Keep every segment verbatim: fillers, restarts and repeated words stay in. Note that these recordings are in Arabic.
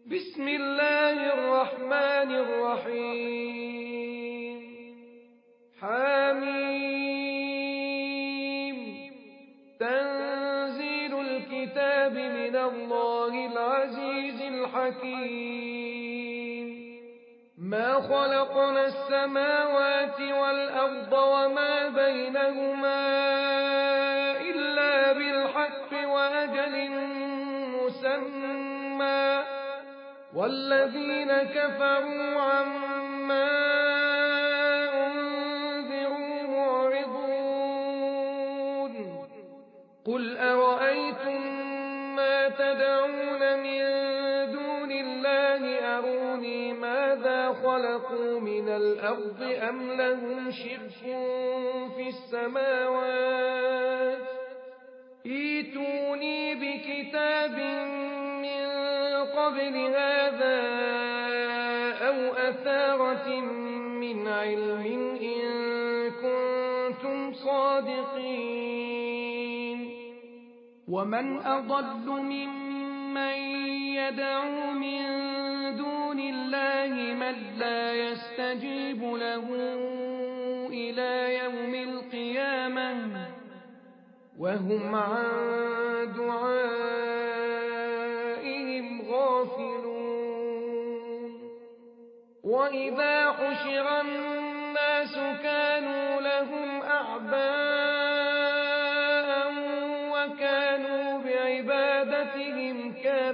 بسم الله الرحمن الرحيم حميم تنزيل الكتاب من الله العزيز الحكيم ما خلقنا السماوات والأرض وما بينهما إلا بالحق وأجل مسمى والذين كفروا عما أنذروا معرضون قل أرأيتم ما تدعون من دون الله أروني ماذا خلقوا من الأرض أم لهم شرك في السماوات ائتوني بكتاب من قبل هذا أو أثارة من علم إن كنتم صادقين ومن أضل ممن يدعو من دون الله من لا يستجيب له إلى يوم القيامة وهم عن دعائهم غافلون وإذا حشر الناس كانوا لهم أعداء وكانوا بعبادتهم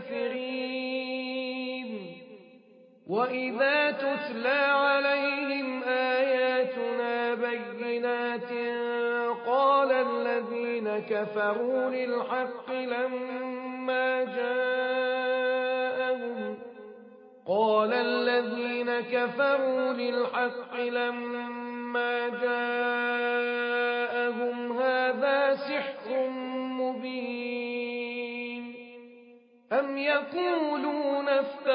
كافرين وإذا تتلى عليهم آياتنا بينات قال الذين كفروا للحق لما جاءهم قال الذين كفروا للحق لما جاءهم هذا سحر مبين أم يقولون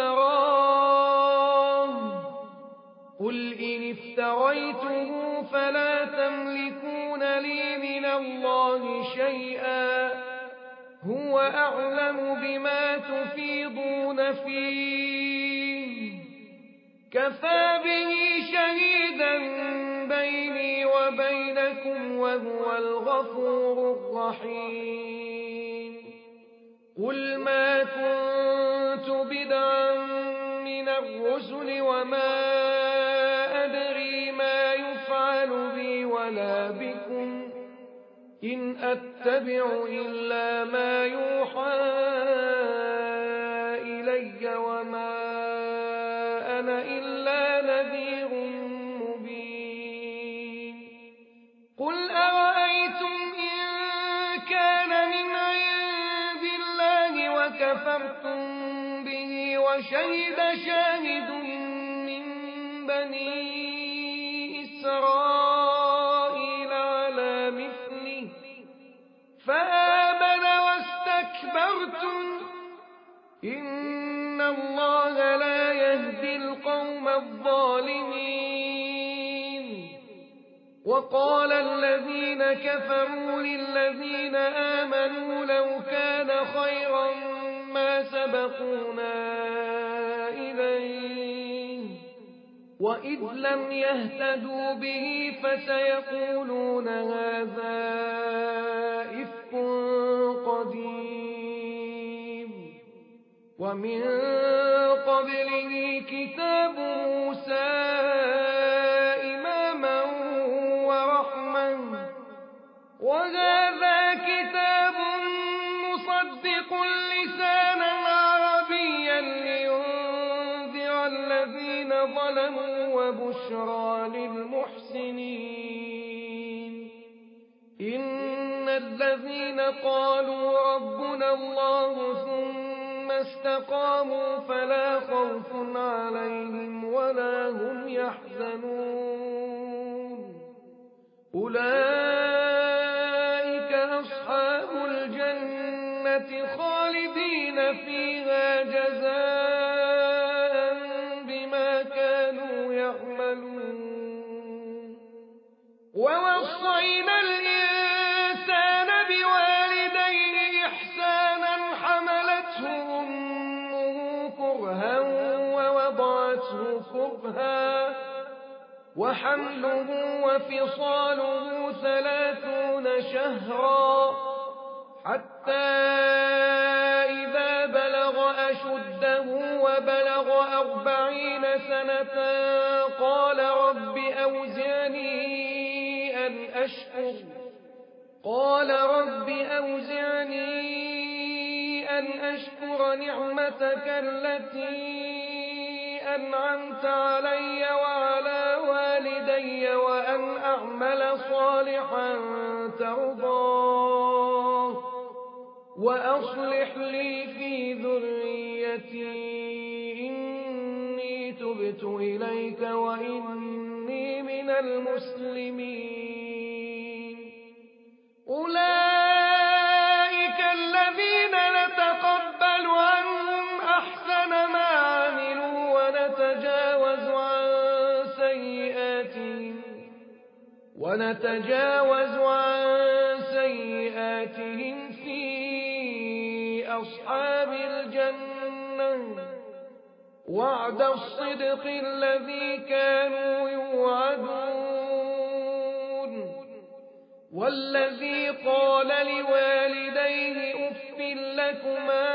افتراه قل إن افتريته فلا تملكون لي من الله شيئا هو أعلم بما تفيضون فيه كفى به شهيدا بيني وبينكم وهو الغفور الرحيم قل ما كنت بدعا من الرسل وما أدري ما يفعل بي ولا بكم إن أتبع إلا ما يوحى إلي وما أنا إلا نذير مبين قل أرأيتم إن كان من عند الله وكفرتم به وشهد شاهد من بني إسرائيل على مثله فآمن واستكبرتم إن الله لا يهدي القوم الظالمين وقال الذين كفروا للذين آمنوا لو كان خيرا ما سبقونا إليه وإذ لم يهتدوا به فسيقولون هذا إفك قديم ومن قبله كتاب موسى إماما ورحمة وهذا كتاب مصدق لسانا عربيا لينذر الذين ظلموا وبشرى للمحسنين إن الذين قالوا ربنا الله ثم استقاموا فلا خوف عليهم ولا هم يحزنون أولئك أصحاب الجنة خالدين فيها جزاء بما كانوا يعملون ووصينا الإنسان بوالديه إحسانا حملته أمه كرها وَأَوْعَتْهُ كُرْهًا وَحَمْلُهُ وَفِصَالُهُ ثَلَاثُونَ شَهْرًا حَتَّى إِذَا بَلَغَ أَشُدَّهُ وَبَلَغَ أَرْبَعِينَ سَنَةً قَالَ رَبِّ أَوْزِعْنِي أَنْ أَشْكُرَ قَالَ رَبِّ أَوْزِعْنِي أَنْ أَشْكُرَ نِعْمَتَكَ الَّتِي أَنْعَمْتَ عَلَيَّ وَعَلَى وَالِدَيَّ وَأَنْ أَعْمَلَ صَالِحًا تَرْضَاهُ وَأَصْلِحْ لِي فِي ذُرِّيَّتِي إِنِّي تُبْتُ إِلَيْكَ وَإِنِّي مِنَ الْمُسْلِمِينَ أُولَئِكَ الَّذِينَ نَتَقَبَّلُ عَنْهُمْ أَحْسَنَ مَا عَمِلُوا وَنَتَجَاوَزُ عَنْ سَيِّئَاتِهِمْ وَنَتَجَاوَزُ عَنْ سَيِّئَاتِهِمْ فِي أَصْحَابِ الْجَنَّةِ وَعْدَ الصِّدْقِ الَّذِي كَانُوا يُوعَدُونَ وَالَّذِي قَالَ لِوَالِدَيْهِ أُفٍّ لَّكُمَا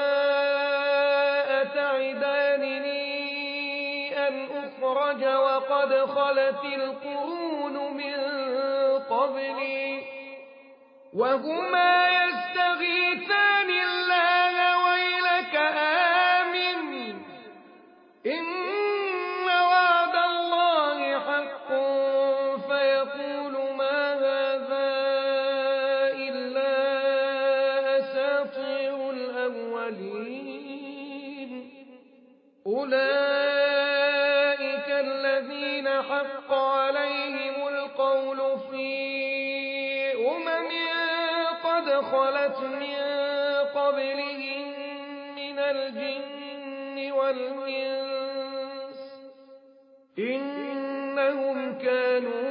أَتَعِدَانِنِي أَنْ أُخْرَجَ وَقَدْ خَلَتِ الْقُرُونُ مِن قَبْلِي وَهُمَا يَسْتَغِيثَانِ اللَّهَ وَيْلَكَ آمِنْ إِنَّ وَعْدَ اللَّهِ حَقٌّ فَيَقُولُ مَا هَٰذَا إِلَّا أَسَاطِيرُ الْأَوَّلِينَ أُولَئِكَ الَّذِينَ حَقَّ عَلَيْهِمُ الْقَوْلُ فِي أُمَمٍ قَدْ خَلَتْ مِن قَبْلِهِم مِّنَ الْجِنِّ وَالْإِنسِ ۖ إِنَّهُمْ كَانُوا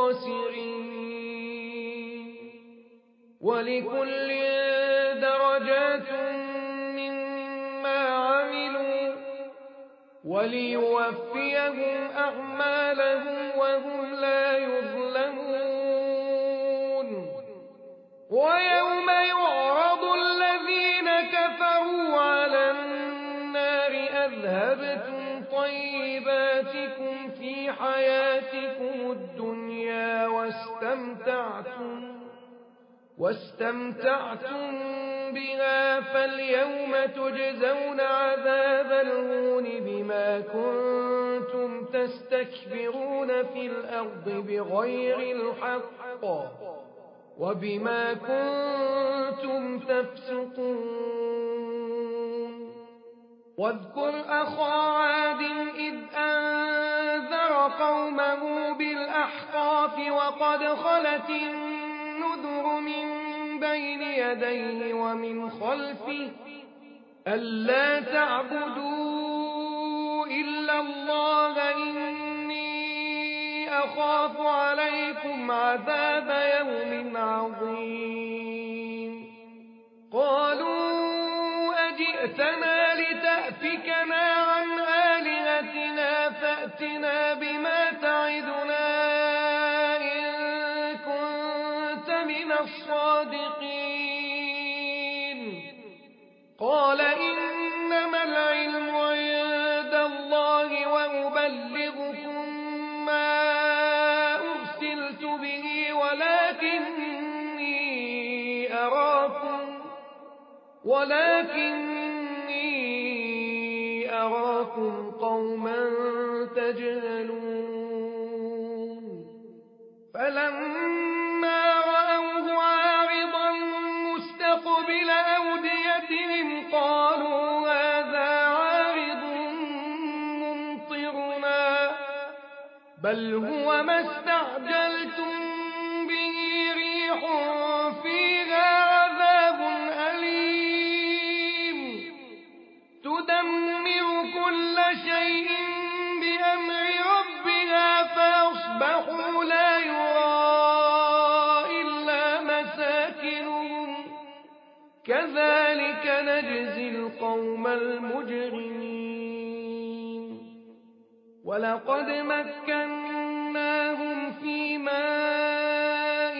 خَاسِرِينَ وَلِكُلٍّ دَرَجَاتٌ مِّمَّا عَمِلُوا وَلِيُوَفِّيَهُمْ أَعْمَالَهُمْ وَهُمْ لَا يُظْلَمُونَ وَيَوْمَ يُعْرَضُ الَّذِينَ كَفَرُوا عَلَى النَّارِ أَذْهَبْتُمْ طَيِّبَاتِكُمْ فِي حَيَاتِكُمُ الدُّنْيَا وَاسْتَمْتَعْتُمْ وَاسْتَمْتَعْتُمْ بِهَا فَالْيَوْمَ تُجْزَوْنَ عَذَابَ الْهُونِ بِمَا كُنتُمْ تَسْتَكْبِرُونَ فِي الْأَرْضِ بِغَيْرِ الْحَقِّ وَبِمَا كُنتُمْ تَفْسُقُونَ وَاذْكُرْ أَخَا عَادٍ إِذْ أَنذَرَ قَوْمَهُ بِالْأَحْقَافِ وَقَدْ خَلَتِ النُّذُرُ مِن بَيْنِ يَدَيْهِ وَمِنْ خَلْفِهِ أَلَّا تَعْبُدُوا إِلَّا اللَّهَ إِنِّي أَخَافُ عَلَيْكُمْ عَذَابَ يَوْمٍ عَظِيمٍ قَالُوا أَجِئْتَنَا لِتَأْفِكَنَا عَنْ آلِهَتِنَا فَأْتِنَا بِمَا تَعِدُنَا إِن كُنتَ مِنَ الصَّادِقِينَ قَالَ إِنَّمَا الْعِلْمُ عِندَ اللَّهِ وَأُبَلِّغُكُم مَّا أُرْسِلْتُ بِهِ وَلَٰكِنِّي أَرَاكُمْ وَلَٰكِنِّي أَرَاكُمْ قَوْمًا تَجْهَلُونَ فَلَمَّا رَأَوْهُ عَارِضًا مُّسْتَقْبِلَ أَوْدِيَتِهِمْ قَالُوا هَٰذَا عَارِضٌ مُّمْطِرُنَا ۚ بَلْ هُوَ مَا اسْتَعْجَلْتُم بِهِ رِيحٌ فِيهَا عَذَابٌ أَلِيمٌ تُدَمِّرُ كُلَّ شَيْءٍ بِأَمْرِ رَبِّهَا فَأَصْبَحُوا لَا يُرَىٰ إِلَّا مَسَاكِنُهُمْ ۚ كَذَٰلِكَ نَجْزِي الْقَوْمَ الْمُجْرِمِينَ ولقد مكناهم في ماء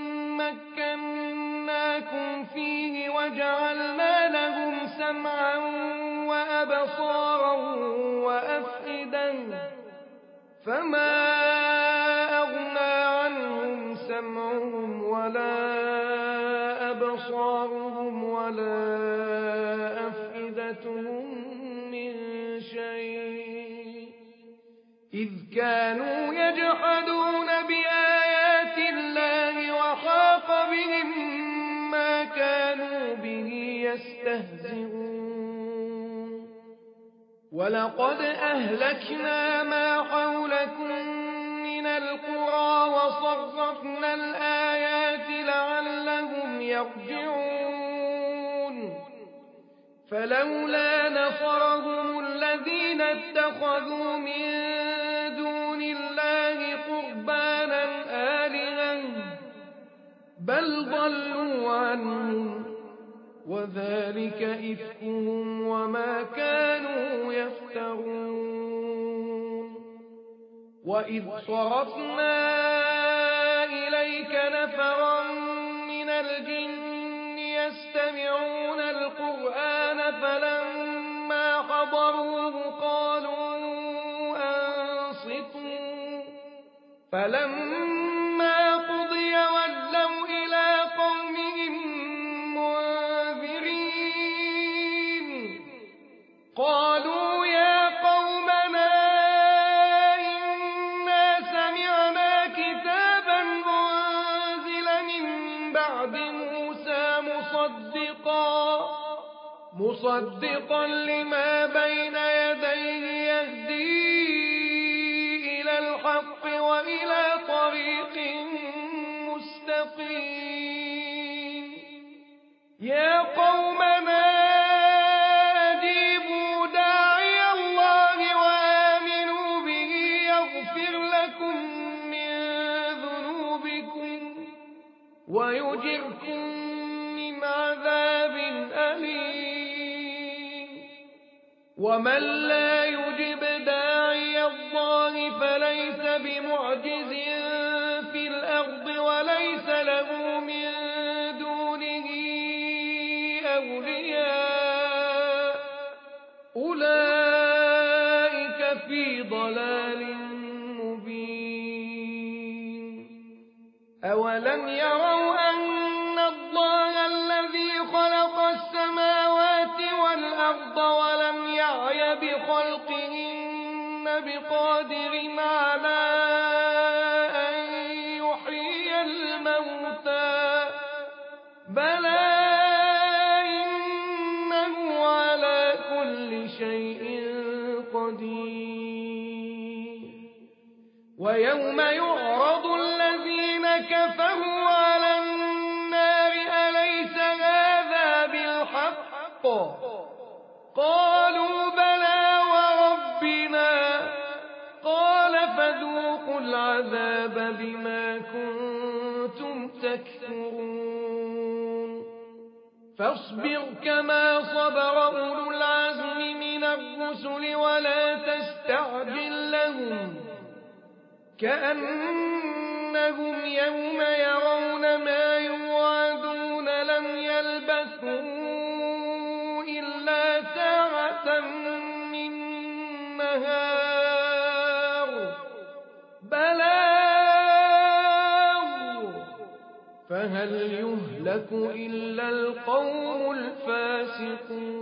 مكناكم فيه وجعلنا لهم سمعا وأبصارا وأفئدة فما أغنى عنهم سمعهم ولا أبصارهم ولا أفئدتهم من شيء إذ كانوا يجحدون بآيات الله وحاق بهم ما كانوا به يستهزئون ولقد أهلكنا ما حولكم من القرى وصرفنا الآيات لعلهم يرجعون فلولا نصرهم الذين اتخذوا من دون الله قربانا آلهة بل ضلوا عنهم وذلك إفكهم وما كانوا يفترون وإذ صرفنا إليك نفرا من الجن يستمعون القرآن فلما حضروه قالوا أنصتوا فلما قضي ولوا إلى قومهم منذرين قالوا يا قومنا إنا سمعنا كتابا أنزل من بعد موسى مصدقا مصدقا لما بين يديه يهدي إلى الحق وإلى طريق مستقيم يا قومنا أجيبوا داعي الله وآمنوا به يغفر لكم من ذنوبكم ويجركم من عذاب أليم ومن لا يجب داعي الله فليس بمعجز في الأرض وليس له من دونه أولياء أولئك في ضلال مبين أولم يروا أن الله الذي خلق السماوات والأرض ولم يعي بخلقهن بقادر على أن يحيي الموتى بلى إنه على كل شيء قدير ويوم يعرض الذين كفروا على النار أليس هذا بالحق قالوا بلى وربنا قال فذوقوا العذاب بما كنتم تكفرون فاصبر كما صبر أولو العزم من الرسل ولا تستعجل لهم كأنهم يوم يرون ما يوعدون لم يلبثوا إلا ساعة من نهار بلاغ فهل يهلك إلا القوم الفاسقون